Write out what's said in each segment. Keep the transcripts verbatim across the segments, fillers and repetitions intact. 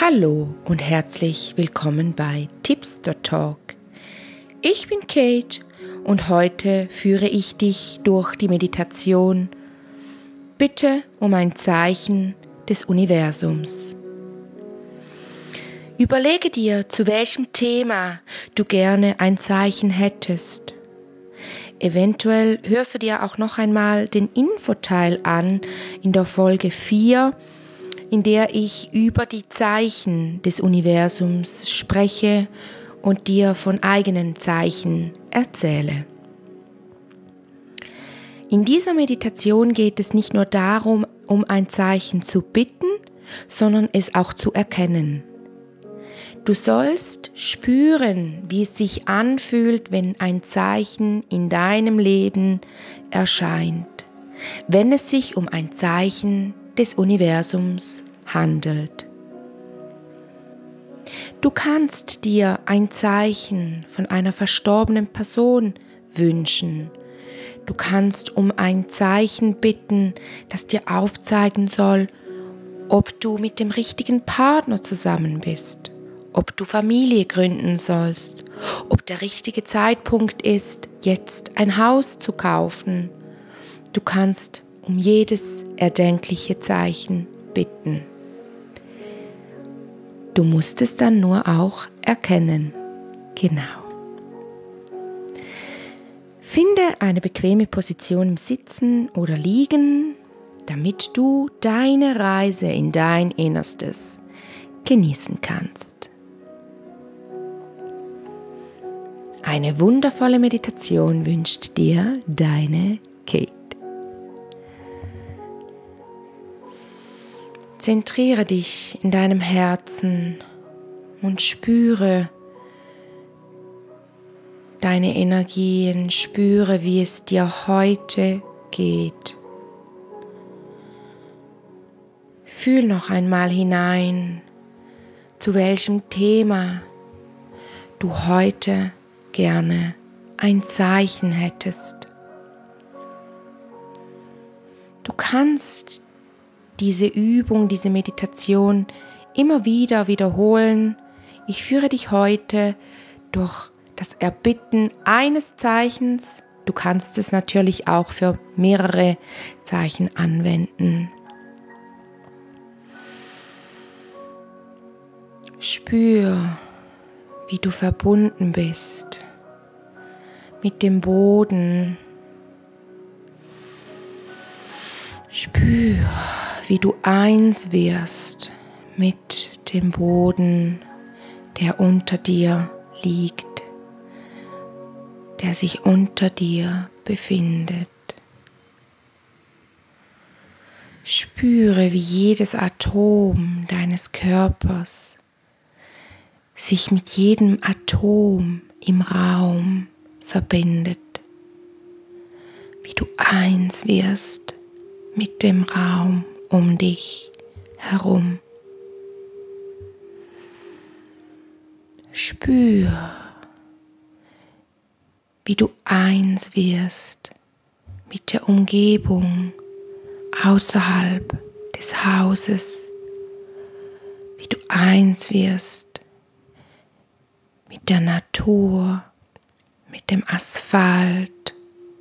Hallo und herzlich willkommen bei Tips dot Talk. Ich bin Kate und heute führe ich dich durch die Meditation Bitte um ein Zeichen des Universums. Überlege dir, zu welchem Thema du gerne ein Zeichen hättest. Eventuell hörst du dir auch noch einmal den Infoteil an in der Folge vier, in der ich über die Zeichen des Universums spreche und dir von eigenen Zeichen erzähle. In dieser Meditation geht es nicht nur darum, um ein Zeichen zu bitten, sondern es auch zu erkennen. Du sollst spüren, wie es sich anfühlt, wenn ein Zeichen in deinem Leben erscheint, wenn es sich um ein Zeichen des Universums handelt. Du kannst dir ein Zeichen von einer verstorbenen Person wünschen. Du kannst um ein Zeichen bitten, das dir aufzeigen soll, ob du mit dem richtigen Partner zusammen bist, ob du Familie gründen sollst, ob der richtige Zeitpunkt ist, jetzt ein Haus zu kaufen. Du kannst um jedes erdenkliche Zeichen bitten. Du musst es dann nur auch erkennen. Genau. Finde eine bequeme Position im Sitzen oder Liegen, damit du deine Reise in dein Innerstes genießen kannst. Eine wundervolle Meditation wünscht dir deine Kate. Zentriere dich in deinem Herzen und spüre deine Energien, spüre, wie es dir heute geht. Fühl noch einmal hinein, zu welchem Thema du heute gerne ein Zeichen hättest. Du kannst diese Übung, diese Meditation immer wieder wiederholen. Ich führe dich heute durch das Erbitten eines Zeichens. Du kannst es natürlich auch für mehrere Zeichen anwenden. Spür, wie du verbunden bist mit dem Boden. Spür, wie du eins wirst mit dem Boden, der unter dir liegt, der sich unter dir befindet. Spüre, wie jedes Atom deines Körpers sich mit jedem Atom im Raum verbindet, wie du eins wirst mit dem Raum um dich herum. Spür, wie du eins wirst mit der Umgebung außerhalb des Hauses, wie du eins wirst mit der Natur, mit dem Asphalt,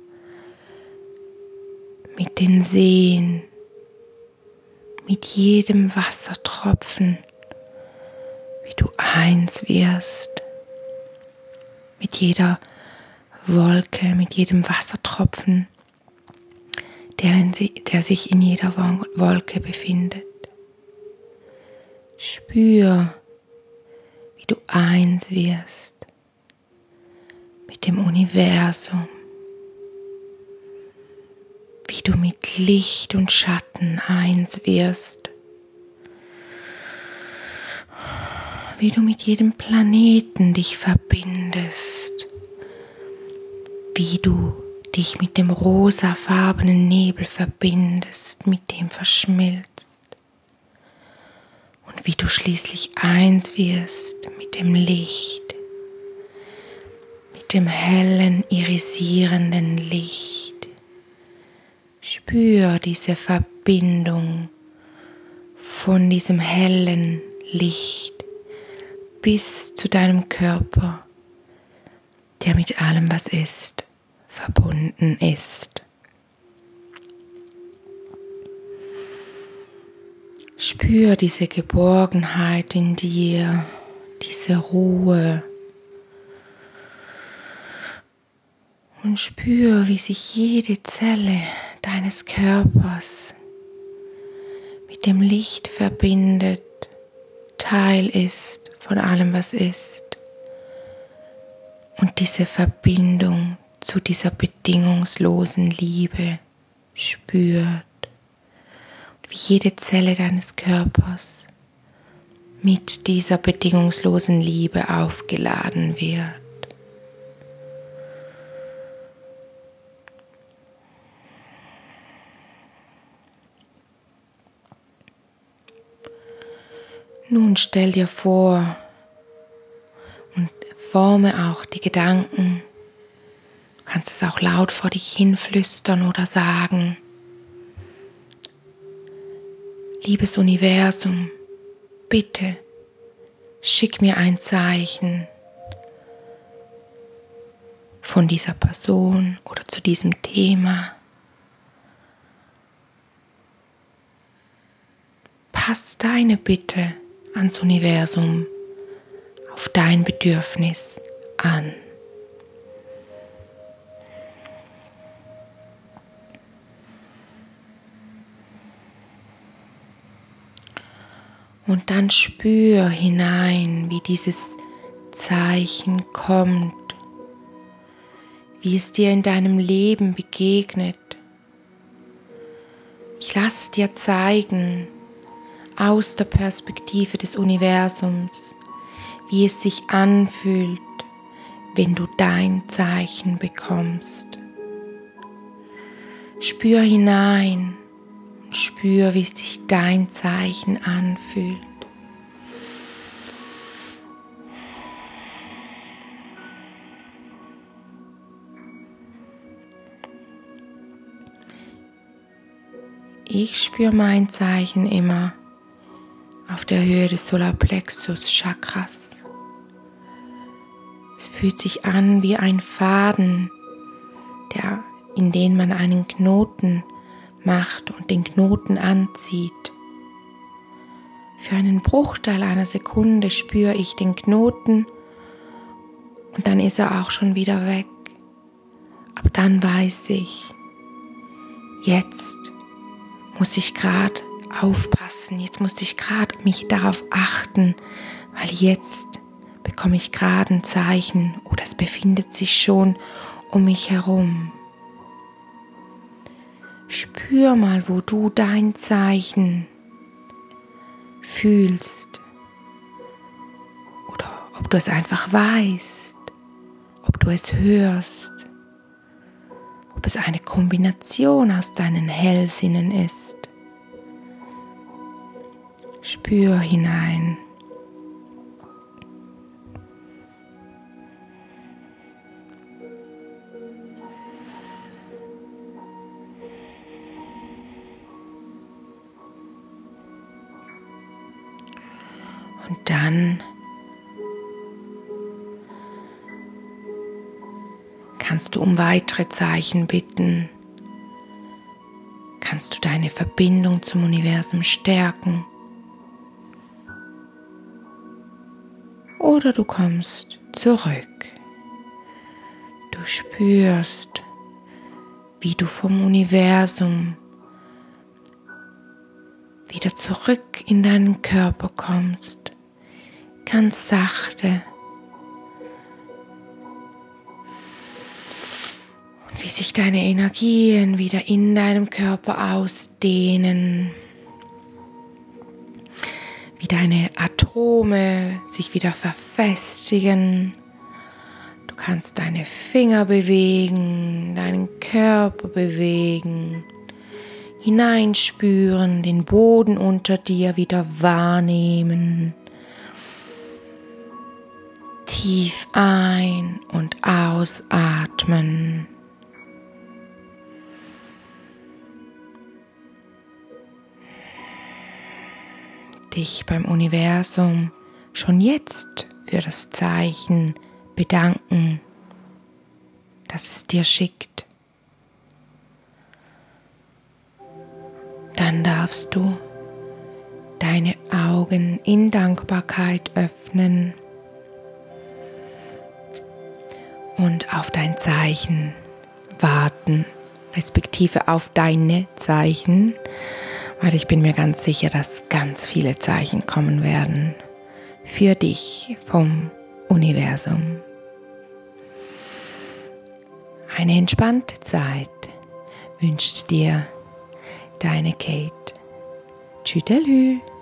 mit den Seen, mit jedem Wassertropfen, wie du eins wirst, mit jeder Wolke, mit jedem Wassertropfen, der, in sie, der sich in jeder Wolke befindet. Spür, wie du eins wirst mit dem Universum, wie du mit Licht und Schatten eins wirst, wie du mit jedem Planeten dich verbindest, wie du dich mit dem rosafarbenen Nebel verbindest, mit dem verschmilzt und wie du schließlich eins wirst mit dem Licht, mit dem hellen, irisierenden Licht. Spür diese Verbindung von diesem hellen Licht bis zu deinem Körper, der mit allem, was ist, verbunden ist. Spür diese Geborgenheit in dir, diese Ruhe. Und spür, wie sich jede Zelle deines Körpers mit dem Licht verbindet, Teil ist von allem, was ist. Und diese Verbindung zu dieser bedingungslosen Liebe spürt. Und wie jede Zelle deines Körpers mit dieser bedingungslosen Liebe aufgeladen wird. Nun stell dir vor und forme auch die Gedanken. Du kannst es auch laut vor dich hin flüstern oder sagen. Liebes Universum, bitte schick mir ein Zeichen von dieser Person oder zu diesem Thema. Pass deine Bitte ans Universum auf dein Bedürfnis an. Und dann spür hinein, wie dieses Zeichen kommt, wie es dir in deinem Leben begegnet. Ich lasse dir zeigen, aus der Perspektive des Universums, wie es sich anfühlt, wenn du dein Zeichen bekommst. Spür hinein und spür, wie sich dein Zeichen anfühlt. Ich spüre mein Zeichen immer auf der Höhe des Solarplexus Chakras. Es fühlt sich an wie ein Faden, der, in den man einen Knoten macht und den Knoten anzieht. Für einen Bruchteil einer Sekunde spüre ich den Knoten und dann ist er auch schon wieder weg. Aber dann weiß ich, jetzt muss ich gerade aufpassen, jetzt muss ich gerade mich darauf achten, weil jetzt bekomme ich gerade ein Zeichen oder es befindet sich schon um mich herum. Spür mal, wo du dein Zeichen fühlst oder ob du es einfach weißt, ob du es hörst, ob es eine Kombination aus deinen Hellsinnen ist. Spür hinein. Und dann kannst du um weitere Zeichen bitten. Kannst du deine Verbindung zum Universum stärken. Oder du kommst zurück. Du spürst, wie du vom Universum wieder zurück in deinen Körper kommst. Ganz sachte. Und wie sich deine Energien wieder in deinem Körper ausdehnen. Wie deine Atome sich wieder verfestigen. Du kannst deine Finger bewegen, deinen Körper bewegen, hineinspüren, den Boden unter dir wieder wahrnehmen. Tief ein- und ausatmen. dich beim Universum schon jetzt für das Zeichen bedanken, das es dir schickt. Dann darfst du deine Augen in Dankbarkeit öffnen und auf dein Zeichen warten, respektive auf deine Zeichen, weil ich bin mir ganz sicher, dass ganz viele Zeichen kommen werden für dich vom Universum. Eine entspannte Zeit wünscht dir deine Kate. Tschüdelü.